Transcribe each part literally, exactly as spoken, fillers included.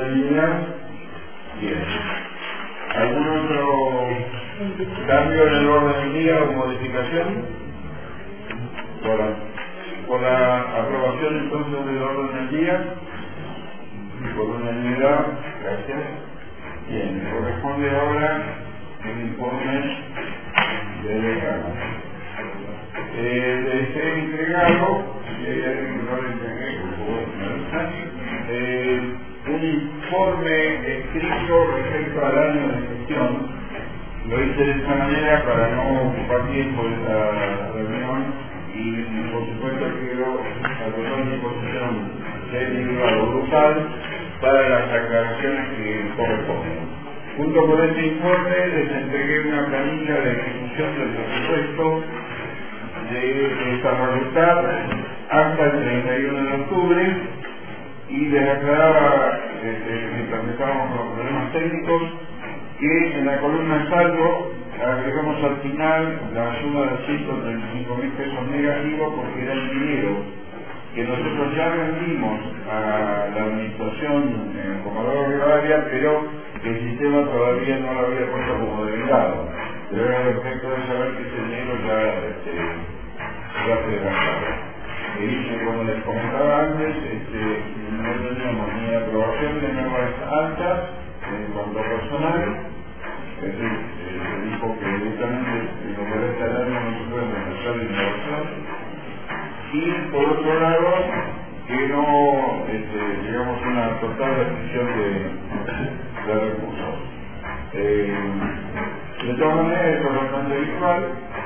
unanimidad. Bien. ¿Algún otro cambio en el orden del día o modificación? Por la, por la aprobación entonces del orden del día. Por unanimidad. Gracias. Bien. Corresponde ahora el informe de decano. Eh, les he entregado, si hay alguien que no le entregué, por favor, me avisan, eh, un informe escrito respecto al año de gestión. Lo hice de esta manera para no ocupar tiempo de esta reunión y por supuesto quiero a total disposición del individual grupal para las aclaraciones que corresponden. Junto con este informe les entregué una planilla de ejecución del presupuesto de esta facultad hasta el treinta y uno de octubre y les aclaraba, este, mientras estábamos con los problemas técnicos, que en la columna saldo agregamos al final la suma de ciento treinta y cinco mil pesos negativos porque era el dinero que nosotros ya rendimos a la administración en Comodoro Rivadavia, pero el sistema todavía no lo había puesto como delegado. Pero era el efecto de saber que ese dinero ya, este, ya se gastaba. E hice, como les comentaba antes, este, no teníamos ni aprobación de nuevas altas en cuanto a personal. Es decir, eh, se dijo que directamente en lo que resta del año no se puede empezar la innovación. Y por otro lado, que no este, digamos una total restricción de, de recursos. Eh, de todas maneras, esto es bastante habitual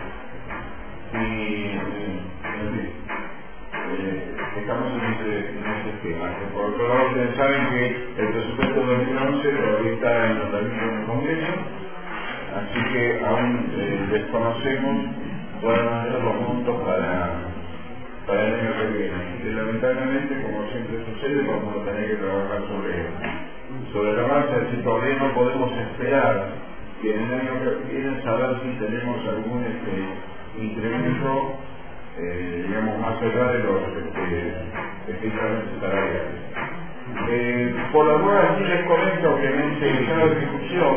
y eh, eh, estamos en ese, en ese esquema. Por otro lado, ustedes saben que el presupuesto de dos mil once todavía está en tratamiento en el Congreso, así que aún eh, desconocemos cuáles van a ser los montos para para el año que viene. Y lamentablemente, como siempre sucede, vamos a tener que trabajar sobre, sobre la marcha, es decir, todavía no podemos esperar que en el año que viene saber si tenemos algún este, incremento, eh, digamos, más allá de los este, estrictamente salariales. Eh, por la duda, sí les comento que en este estado de ejecución,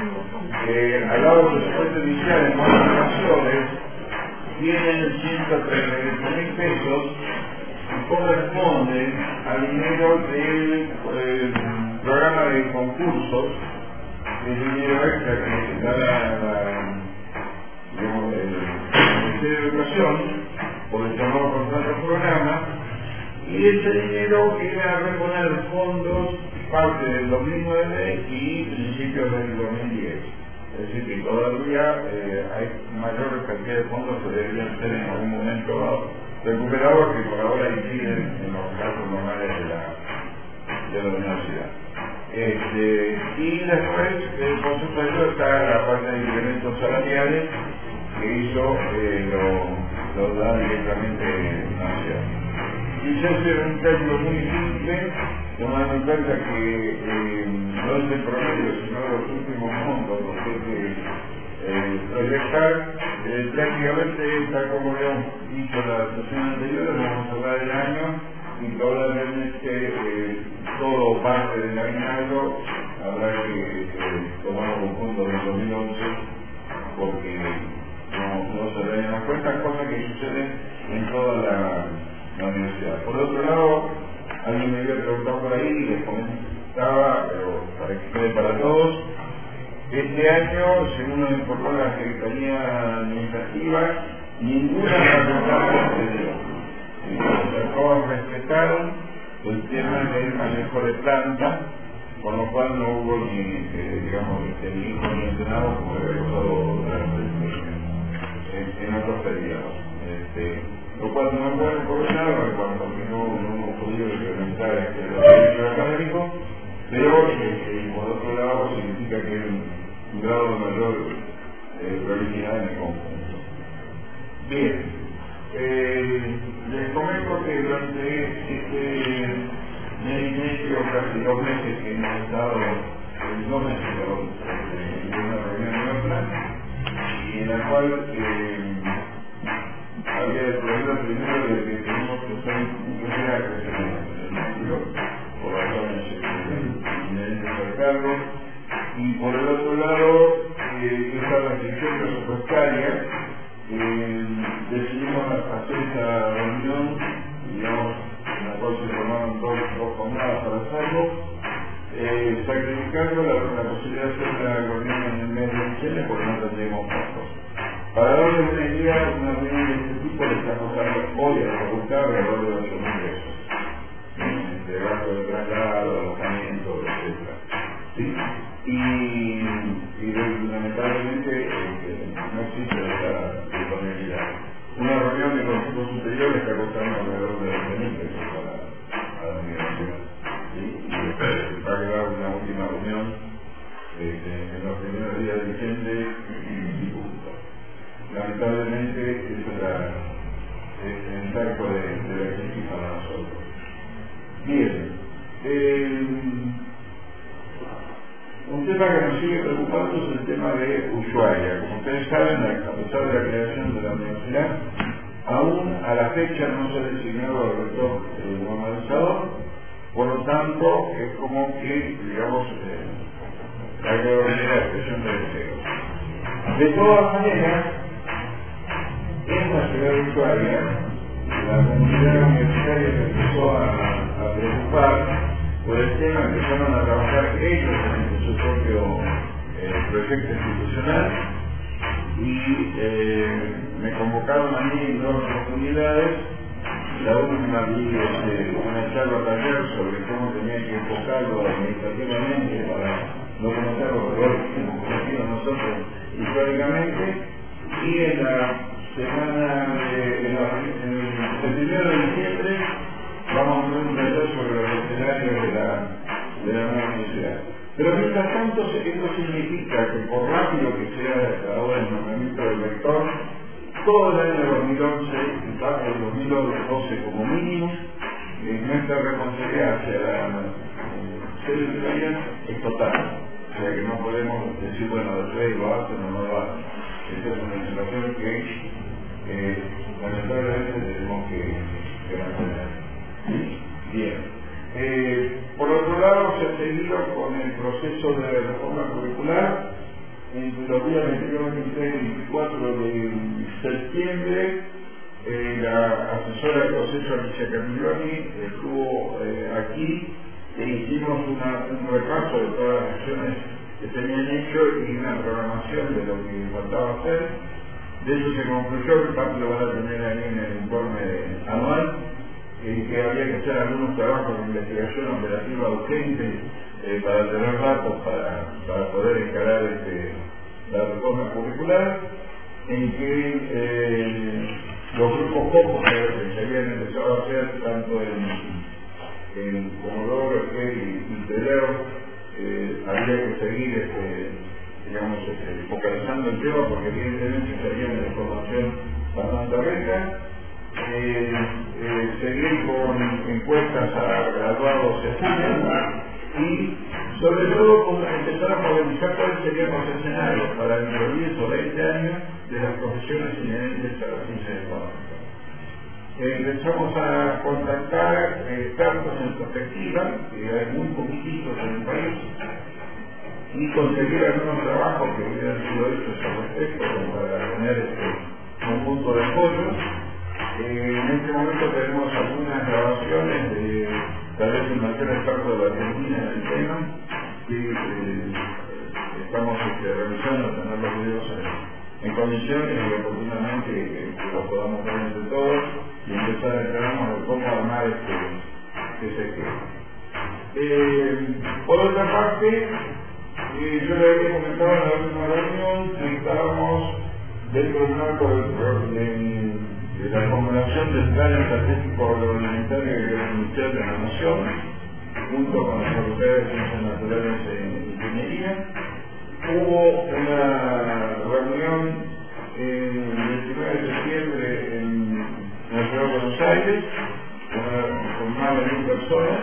eh, al lado del presupuesto inicial en modificaciones, tienen ciento treinta y ocho mil pesos y corresponden al dinero del eh, programa de concursos, el dinero extra que da la, la, digamos, el Ministerio de Educación por el llamado contrato programa, y ese dinero era reponer fondos parte del dos mil nueve y principios del dos mil diez. Es decir, que todavía eh, hay mayor cantidad de fondos que deberían ser en algún momento recuperados que por ahora inciden en los casos normales de la, de la universidad. Este, y después, eh, por supuesto, está la parte de incrementos salariales que hizo eh, lo, lo da directamente Nación. Y se hace un cálculo muy simple, tomando en cuenta que eh, no es el promedio, sino los últimos montos, los que hay que eh, proyectar. Eh, prácticamente, tal como habíamos dicho la sesión anterior, vamos a hablar del año y probablemente eh, todo parte del aguinaldo habrá que eh, tomar un punto del dos mil once porque no, no se ven las cuentas, cosas que suceden en toda la la universidad. Por otro lado, alguien me había preguntado por ahí y les comentaba, pero para que quede para todos, este año, según nos informó la Secretaría Administrativa, ninguna facultad se todos respetaron el tema del manejo de planta, con lo cual no hubo ni, eh, digamos, ni hijo ni entrenado como había pasado en, en otros periodos. Este, lo cual no es bueno por un lado, en cuanto a que no, no hemos podido implementar este, los servicios académicos, pero eh, por otro lado significa que hay un, un grado de mayor eh, prioridad en el conjunto. Bien, eh, les comento que durante este mes y medio, casi dos meses que hemos estado, en dos meses en una reunión de otra, y en la cual eh, había el problema primero de que tenemos que hacer un primer crecimiento en el mundo por razones cargo, y por el otro lado, eh, esta restricción presupuestaria, eh, decidimos hacer esta reunión, digamos, en la cual se formaron dos, dos jornadas para hacerlo, eh, sacrificando la, la posibilidad de hacer una reunión en el mes de diciembre porque no tendríamos costos. Para darles una idea, una reunión de este tipo le está costando hoy a la facultad alrededor de ocho mil pesos, entre gasto de traslado, alojamiento, etcétera. ¿Sí? Y, y lamentablemente eh, no existe esa disponibilidad. Una reunión de consejo superior está costando alrededor de veinte mil pesos para, para la universidad. ¿Sí? Y después va a quedar una última reunión eh, en los primeros días de diciembre y punto. Lamentablemente eso es la, el encargo de, de la crisis para nosotros. Bien, eh, un tema que nos sigue preocupando es el tema de Ushuaia. Como ustedes saben, a pesar de la creación de la universidad, aún a la fecha no se ha designado al rector eh, normalizador, por lo tanto es como que, digamos, eh, hay que ver la expresión de deseos. De todas maneras, en la ciudad de Ushuaia, la comunidad universitaria se empezó a, a preocupar por el tema, empezaron a trabajar ellos en su propio eh, proyecto institucional y eh, me convocaron a mí en dos oportunidades. La última vi este, una charla taller sobre cómo tenía que enfocarlo administrativamente para no conocerlo, pero hemos conocido nosotros históricamente, y en la semana de, en la, en el, el primero de diciembre vamos a tener un taller sobre los escenarios de la, de la nueva universidad. Pero mientras tanto, esto significa que por rápido que sea ahora el nombramiento del rector, todo el año dos mil once y parte del dos mil doce como mínimo, eh, nuestra responsabilidad hacia la sede universitaria es total. O sea que no podemos decir, bueno, después lo hacen o no lo hacen. Esta es una situación que eh, lamentablemente tenemos que, que mantener. Bien. Eh, por otro lado, se ha seguido con el proceso de reforma curricular. Entre los días veintiuno, veintitrés y veinticuatro de septiembre, eh, la asesora del proceso, Alicia Camilloni, estuvo eh, aquí e hicimos una, un repaso de todas las acciones que se habían hecho y una programación de lo que faltaba hacer. De eso se concluyó, que parte lo van a tener ahí en el informe anual, eh, que había que hacer algunos trabajos de investigación operativa urgente eh, para tener datos para, para poder encarar este, la reforma curricular, en que eh, los grupos focos que se habían empezado a hacer tanto en, en Comodoro, Esquel y, y Telero, eh, había que seguir este, digamos, este, focalizando el tema porque evidentemente sería una información bastante rica. Eh, eh, seguir con encuestas a graduados estudiantes y sobre todo con empezar a movilizar cuáles serían los escenarios para dentro de diez o veinte años de las profesiones inherentes a la ciencia económica. Eh, empezamos a contactar expertos en perspectiva, que hay muy poquititos en el país, y conseguir algunos trabajos que hubieran sido hechos al respecto para tener este, un punto de apoyo. Eh, en este momento tenemos algunas grabaciones de tal vez el mayor experto de la Argentina en el tema, que eh, estamos este, revisando, tener los videos en, en condiciones y oportunamente que, que los podamos ver entre todos y empezar a enterarnos de cómo armar este, ese esquema. Eh, por otra parte, eh, yo le había comentado en la última reunión que estábamos dentro del marco del, del de la formulación del Plan Estratégico Agroalimentario y Industrial de la Nación, junto con la Facultad de Ciencias Naturales e Ingeniería. Hubo una reunión el veintinueve de septiembre en la ciudad de Buenos Aires, con más de mil personas.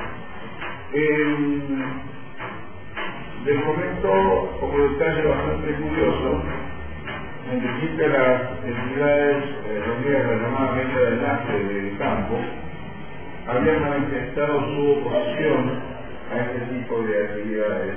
El, les comento como detalle bastante curioso. En principio, las entidades eh, reunidas de la llamada mesa de enlace del campo habían manifestado su oposición a este tipo de actividades.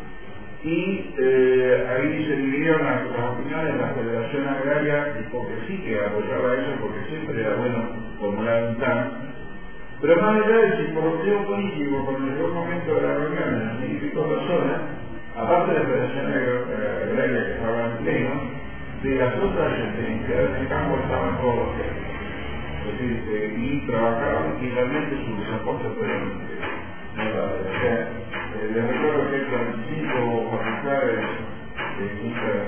Y eh, ahí se dividieron las, las opiniones. La Federación Agraria dijo que sí, que apoyaba eso porque siempre era bueno formular un plan. Pero más allá de si por motivo político, cuando llegó el momento de la reunión en las mil y pico personas, aparte de la Federación Agraria que estaba en pleno, de las otras entidades del campo estaban todos los días. Es decir, eh, y trabajaban y realmente sus aportes fueron notables. O sea, eh, les recuerdo que hay cuarenta y cinco facultades de distintas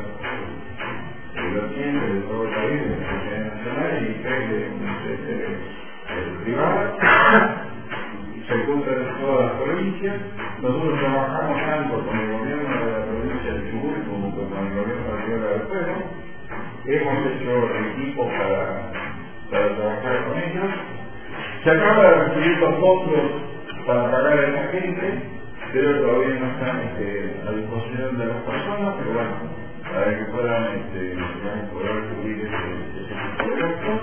vertientes de todo el país, de la Universidad Nacional, y tres de universidades privadas. Se encuentran en todas las provincias. Nosotros trabajamos tanto con el gobierno de la provincia de Chubut como con el gobierno de la Ciudad del Pueblo. Hemos hecho equipos para, para trabajar con ellos. Se acaba de recibir los fondos para pagar a esa gente, pero todavía no están este, a disposición de las personas, pero bueno, para que puedan este, poder cubrir ese, ese tipo de gastos.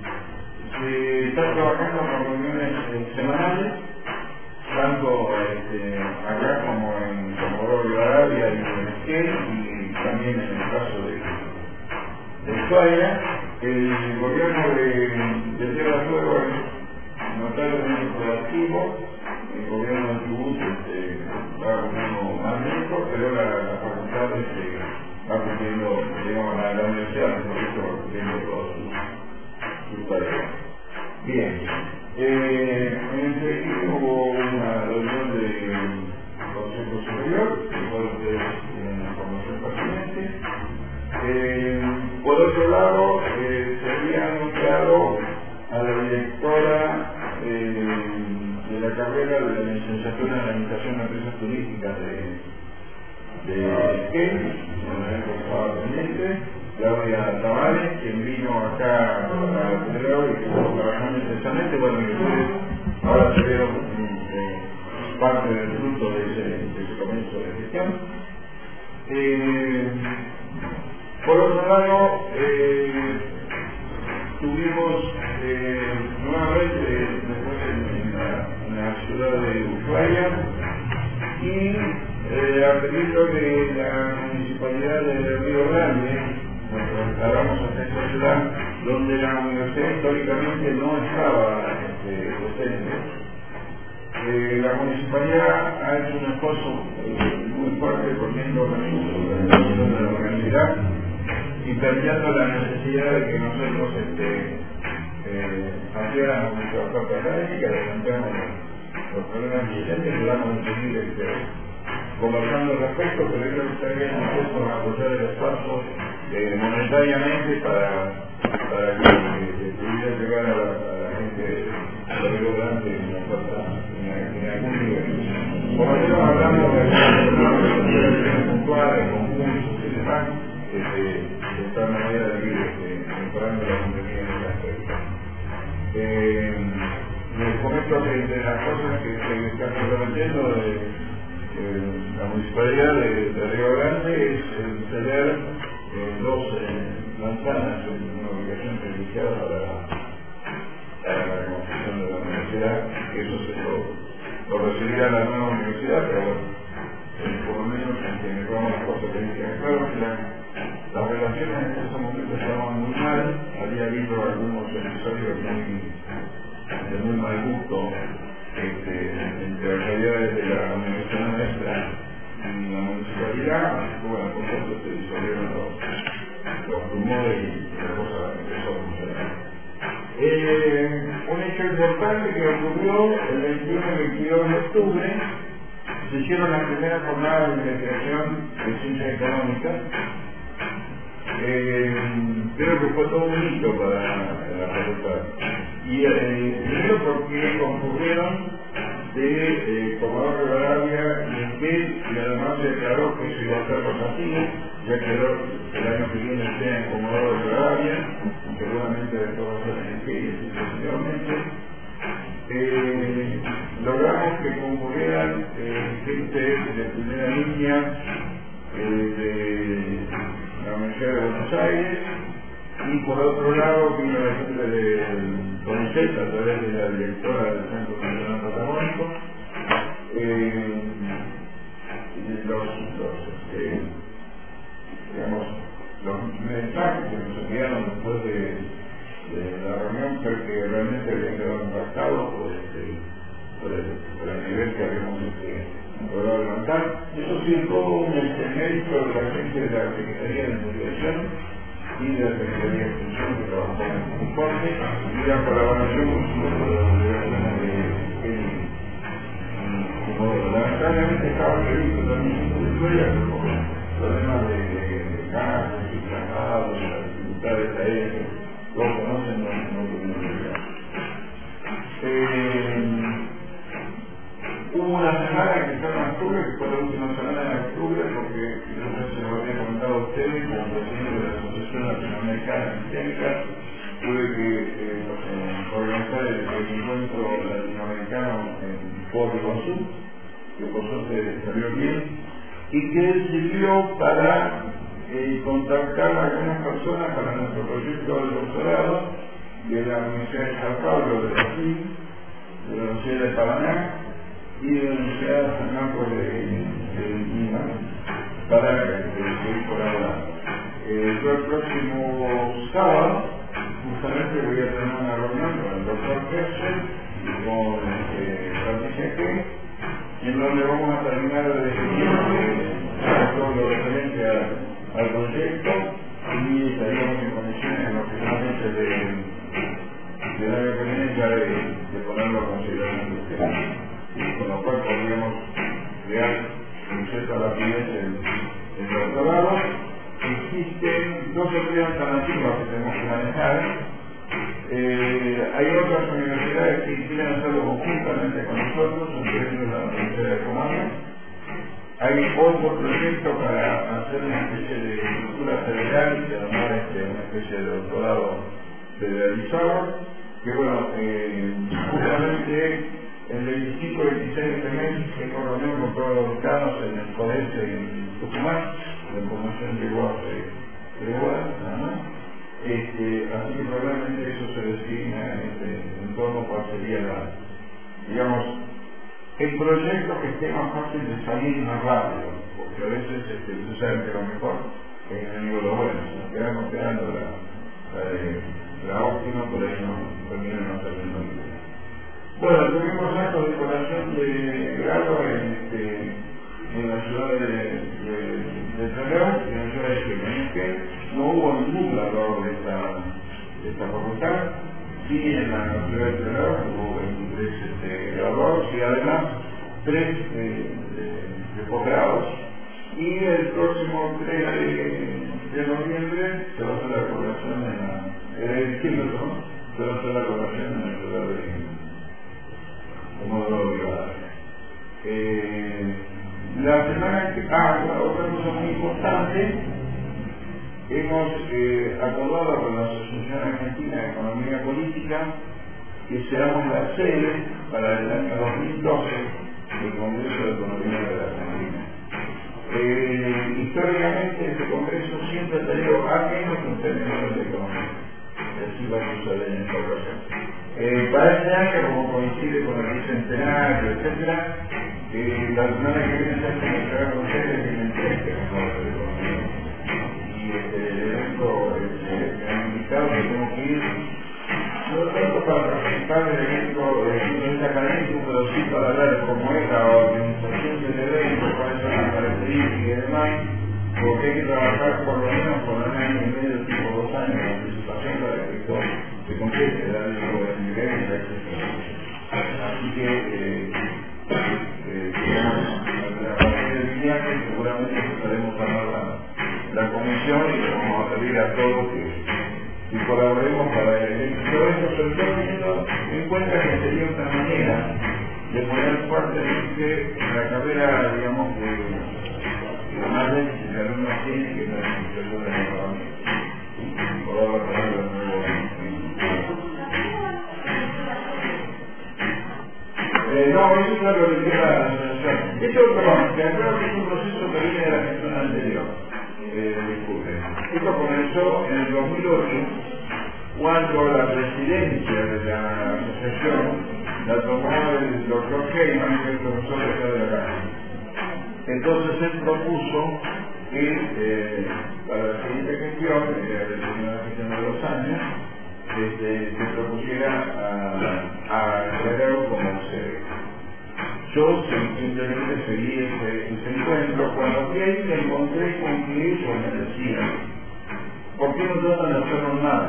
Se está trabajando con reuniones eh, semanales, tanto este, acá como en Comodoro Rivadavia y en Esquel, y también en el caso de, de Ushuaia. El gobierno de, de Tierra del Fuego es notablemente proactivo. El gobierno de Chubut este, va un poco más lejos, pero la, la facultad este, va cumpliendo, digamos, la, la universidad va cumpliendo todas sus, sus tareas. Bien, eh, en este equipo hubo una reunión del Consejo Superior, que igual ustedes tienen la información pertinente. Eh, por otro lado, eh, se había anunciado a la directora eh, de la carrera de la licenciatura en Administración de Empresas Turísticas de, de Esquel, en la época estaba pendiente, Claudia Tavares, quien vino acá a Pedro y que estuvo trabajando intensamente. Bueno, y ustedes ahora se vieron eh, parte del fruto de ese, de ese comienzo de gestión. Eh, por otro lado, eh, tuvimos eh, nuevamente después en, en, la, en la ciudad de Ushuaia y eh, a pedido de la municipalidad de Río Grande, nos trasladamos a esta ciudad donde la universidad históricamente no estaba este, presente. Eh, la municipalidad ha hecho un esfuerzo eh, muy fuerte poniendo recursos en la gestión de la universidad y planteando la necesidad de que nosotros este, eh, hiciéramos nuestra oferta académica, planteamos los problemas vigentes y vamos a seguir este, conversando al respecto, pero ellos estarían dispuestos a apoyar el esfuerzo eh, monetariamente para, para que se pudiera llegar a la, a la gente de Río Grande en una oferta en, en algún nivel. Como estamos hablando de acciones puntuales, concursos y demás, este, de esta manera de ir este, mejorando la comunidad en el aspecto. Eh, les comento que entre las cosas que se están comprometiendo de Eh, la municipalidad de, de Río Grande es el ceder eh, dos eh, manzanas en una ubicación privilegiada para, para la construcción de la universidad, que eso se lo, lo recibirá la nueva universidad, pero bueno, eh, por lo menos en que mejoramos las cosas que dicen. Claro que la, las relaciones en ese momento estaban muy mal, había habido algunos episodios muy, de muy mal gusto Este, entre las autoridades de la universidad nuestra y la municipalidad, así que bueno, por supuesto se disolvieron los, los rumores y la cosa empezó a funcionar. Eh, un hecho importante que ocurrió el veintiuno y veintidós de octubre, se hicieron las primeras jornadas de investigación de ciencia económica. Eh, creo que fue todo un hito para la facultad. Y eh, primero porque concurrieron de eh, Comodoro Rivadavia y Esquel, y además se declaró que eso iba a ser rotativo, ya que el año que viene sea en Comodoro Rivadavia, seguramente después va a ser en Esquel y así sucesivamente. Eh, logramos que concurrieran eh, gente de primera línea eh, de la Universidad de Buenos Aires, y por otro lado vino la gente del CONICET a través de la directora del Centro Nacional Patagónico, eh, los, los, eh, digamos, los mensajes que nos enviaron después de, de la reunión, creo que realmente habían quedado impactados por, este, por, el, por el nivel que habíamos este, logrado levantar. Eso sí, todo un este, mérito de la gente de la Secretaría de Investigación y de la Secretaría de Extensión que trabajó en este informe, y la colaboración con su delegaciones de Kelly. Como lamentablemente estaba previsto también en la historia, pero problemas de, de, de gases y traslados, las dificultades aéreas, todos conocen, no, no tuvimos idea. Eh, hubo una semana que empezó en octubre, que fue la última semana de octubre, porque yo no sé si lo había comentado a ustedes, como presidente de la Asociación Latinoamericana Sistémica, tuve que eh, eh, organizar el, el encuentro latinoamericano en Puerto Sur, que por suerte salió bien, y que sirvió para eh, contactar a algunas personas para nuestro proyecto de doctorado de la Universidad de Sao Paulo de Brasil, de la Universidad de Paraná y de la Universidad de San Marcos de, de Lima, para eh, seguir colaborando. Eh, yo el próximo sábado justamente voy a tener una reunión con el doctor Kessel y con eh, Francisco G, en donde vamos a terminar de definir eh, todo lo referente a, al proyecto y estaríamos en condiciones aproximadamente de, de la dependencia de, de ponerlo a consideración de ustedes. Con lo cual podríamos crear con cierta rapidez el, el doctorado. Existen dos o tres alternativas que tenemos que manejar. Eh, hay otras universidades que quieren hacerlo conjuntamente con nosotros, entre ellos la Universidad de Comania. Hay otro proyecto para hacer una especie de estructura federal, que llamar este, una especie de doctorado federalizado, que bueno, eh, justamente el veinticinco y veintiséis de este mes tengo reunión con todos los decanos en el colegio en Tucumán, la información llegó hace tres horas, nada más. Este, así que probablemente eso se designa este, en torno a cuál sería la, digamos, el proyecto que esté más fácil de salir más rápido, porque a veces este, ustedes saben que lo mejor es el enemigo de lo bueno, si nos quedamos esperando la, la, la óptima, por ahí no termina no saliendo bien. Bueno, tuvimos actos de decoración de grado en, este, en la ciudad de, de, de Trelew, en la ciudad de Chile. No hubo ningún grado de esta, de esta facultad, sí en la ciudad de Trelew hubo veintitrés este, graduados y además tres de, de, de posgrados. Y el próximo tres de noviembre se va a hacer la decoración en la, eh, diciembre, ¿no? Se va a hacer la decoración en la ciudad de como lo privado. Eh, la semana que ah, otra cosa muy importante, hemos eh, acordado con la Asociación Argentina de Economía Política que seamos la sede para el año dos mil doce del Congreso de Economía de la Argentina. Eh, históricamente este Congreso siempre ha tenido al menos un seminario de economía. Así va a suceder en esta ocasión. Eh, para este año, como coincide con el bicentenario, etcétera, eh, la semana que viene se hace entregar con ustedes en el trece de economía. Y este, el evento este, me han invitado que tengo que ir, no tanto para participar del evento desde el punto de vista académico, pero sí para hablar de cómo es la organización del evento, cuáles son las características y demás, porque hay que trabajar por lo menos por un año y medio, tipo dos años de anticipación para que esto se complete, darle algo de nivel y de acceso. Así que, eh, eh, digamos, a partir del viaje seguramente estaremos armando la, la comisión y vamos a pedir a todos que, que colaboremos para el éxito de esto, sobre todo teniendo en cuenta que sería una manera de poner fuertemente la carrera, digamos, de más de que el alumno tiene que la administración de la economía. Por ahora traerlo de nuevo. Eh, no, eso es lo que queda la asociación. Esto, perdón, que creo que es un proceso que viene de la gestión anterior. Eh, disculpen. Esto comenzó en el dos mil ocho, cuando la presidencia de la asociación la tomó el doctor Heyman, que es el profesor de acá de la casa. Entonces él propuso que eh, para la siguiente gestión, que era la primera gestión de dos años, este, se propusiera a, a Guerrero como sede. Yo simplemente seguí ese, ese encuentro. Cuando fui ahí me encontré con que ellos me decían, ¿por qué no tratan de hacerlo nada?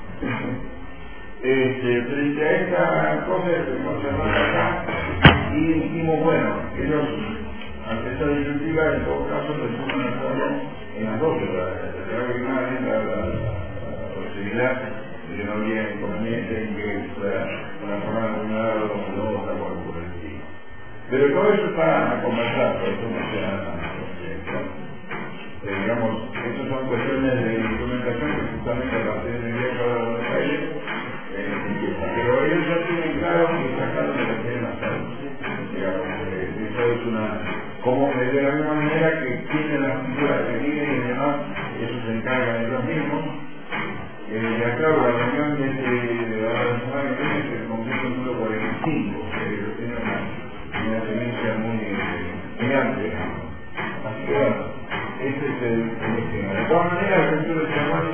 Este, frente a esta cosa que conservamos acá, y dijimos, bueno, ellos, ante esa disyuntiva, en todo caso, presuman hacerlo en las dos ciudades, la primaria, la, la, la, la posibilidad de que no había inconveniente en que fuera una forma de un lado o de otra o algo por el estilo. Pero todo eso está a conversar, por eso no se hace. Eh, digamos, estas son cuestiones de instrumentación que justamente a partir del día de Buenos Aires eh, empieza. Pero ellos ya tienen claro que sacaron de lo que quieren hacer. Digamos, eh, eso es una, como de la misma manera que tienen las figuras que vienen y demás, eso se encargan ellos mismos. Eh, ya claro, la reunión de, de, de la semana que viene es el Congreso número cuarenta y cinco, que tiene una, una tendencia muy, muy amplia. Así que bueno, ese es el, el esquema. De todas maneras, yo estoy llamando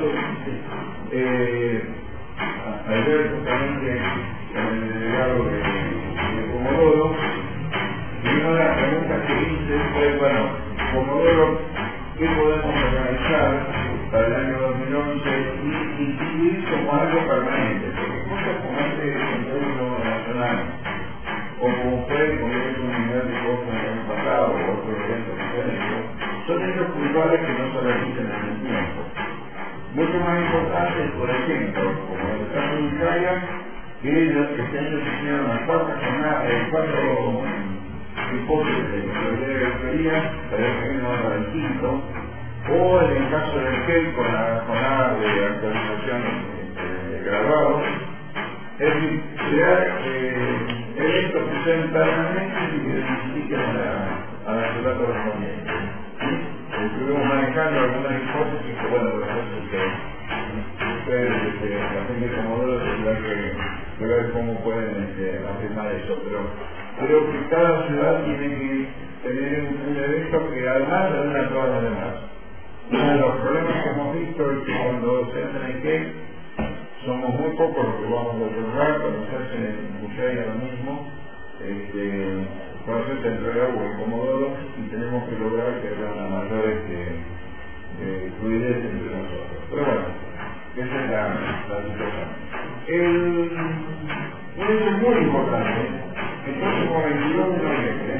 eh, ayer justamente con el delegado de, de Comodoro, y una de las preguntas que hice fue, bueno, Comodoro, ¿qué podemos organizar para el año dos mil once y instituir como algo permanente? Porque cosas como este encuentro nacional, o como fue el Congreso Mundial de Cosas el año pasado, o otros eventos diferentes, son hechos puntuales que no se repiten en el tiempo. Mucho más importante, por ejemplo, como en el caso de Italia, que ellos este año se hicieron las cuatro jornadas, eh, cuatro hipótesis de teoría de autoría, pero el que no para el quinto, o en el caso del G E L con la jornada de actualización de, de graduados. Es decir, crear eh, eventos que sean permanentes y que identifiquen a la, a la ciudad correspondiente. ¿Sí? Estuvimos manejando algunas hipótesis que, bueno, las cosas que ustedes, este, la gente de Comodoro, tendrá que, que ver cómo pueden este, afirmar eso. Pero creo que cada ciudad tiene que tener un, un evento que además de una a todas las demás. Uno de los problemas que hemos visto es que cuando se entra en que somos muy pocos los que vamos a otorgar, cuando se hace en Buchay lo mismo, este, cuando se hace entre agua y Comodoro, y tenemos que lograr que haya una mayor este, eh, fluidez entre nosotros. Pero bueno, esa es la, la situación. El, un hecho muy importante, el próximo veintidós de noviembre,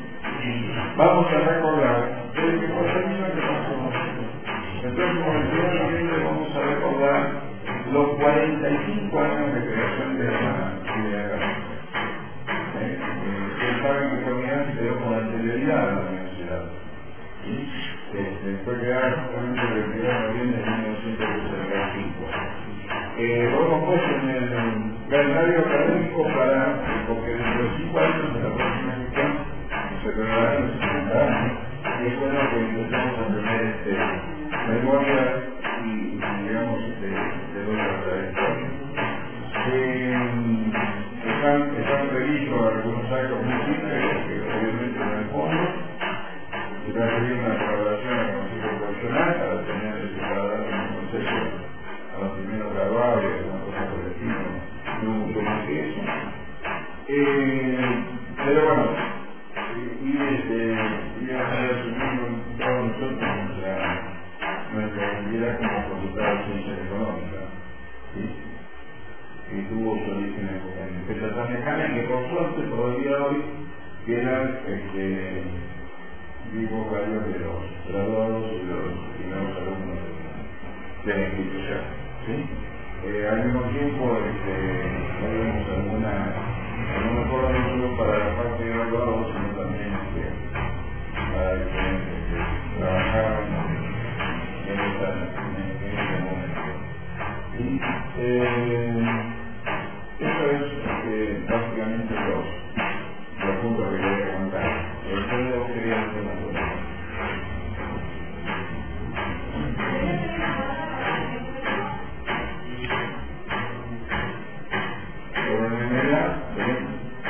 vamos a recordar el que por término que pasamos. El próximo veintidós de noviembre vamos a recordar los cuarenta y cinco años de creación de la universidad. ¿Eh? Ustedes saben que Comunidad se quedó con anterioridad a la universidad. ¿Sí? Este, fue creada justamente el veintidós de noviembre de mil novecientos sesenta y cinco. Eh, lo hemos puesto en el calendario académico para, porque dentro de cinco años de la próxima gestión se celebrarán los cincuenta años, y es bueno que empecemos a tener este, memoria y, y digamos, de, de otra trayectoria. Eh, están, están previstos algunos actos muy simples, que obviamente no hay fondo, y va a pedir una colaboración al Consejo Profesional para tener para dar un consejo a los primeros graduados y alguna cosa por el estilo, no mucho más que eso. Eh, pero bueno, y desde y a asumiendo todos nosotros nuestra nuestra identidad como facultad de ciencias económicas, ¿sí? Y tuvo su origen en Petatán Mecánica, que por suerte todavía hoy quedan este, vivos varios de los graduados y los primeros alumnos de la institución, ¿sí? Eh, al mismo tiempo este, tenemos alguna no solo no solo para la parte de graduados, sino también este, para que este, trabajar en esta en este momento. Y eh, eso es eh, básicamente los, los puntos que quería contar. Ustedes querían hacer una cosa. Sobre la memoria,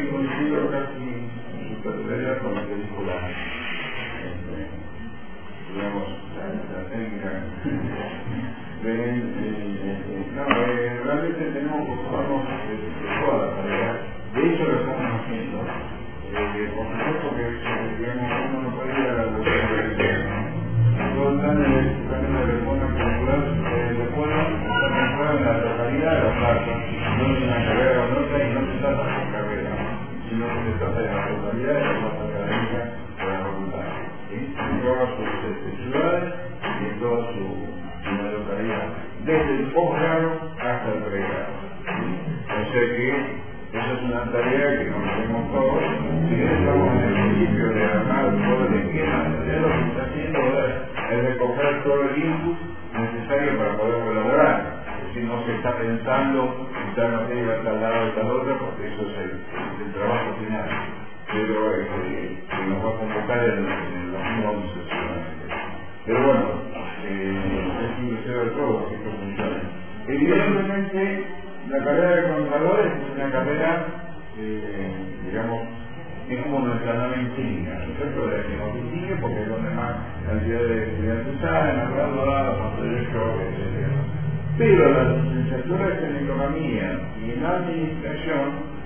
coincido casi en su totalidad con lo que dijo la, este, digamos, la, la técnica. de, de, de, de, no, eh, realmente tenemos que ocuparnos de, de toda la tarea. De hecho, lo estamos haciendo. Eh, por supuesto que, digamos, uno no puede ir a la evolución. Todo el plan de camino de reforma cultural eh, de pueblo está centrado en la totalidad de los datos, no en una carrera o otra, y no se trata por carrera, sino que se trata de la totalidad de las bases académicas de la facultad, ¿sí? En todas sus este, ciudades y en toda su, su localidad, desde el posgrado hasta el pregrado, ¿sí? O sea que esa es una tarea que nos tenemos todos. Si bien estamos en el principio de armar todo el esquema, ya lo que está haciendo es recoger todo el input necesario para poder colaborar. Es decir, no se está pensando en tal materia, tal lado, tal otra, porque eso es el, el trabajo final. Pero este, que nos va a convocar en, en dos mil once seguramente. Pero bueno, eh, es un deseo de todos que esto funcione. Evidentemente, la carrera de contadores es una carrera, eh, digamos, es como nuestra nave insignia, ¿no es cierto? De que nos distingue porque es donde más cantidad de estudiantes salen, más graduados, más derecho, etcétera. Pero las licenciaturas en economía y en administración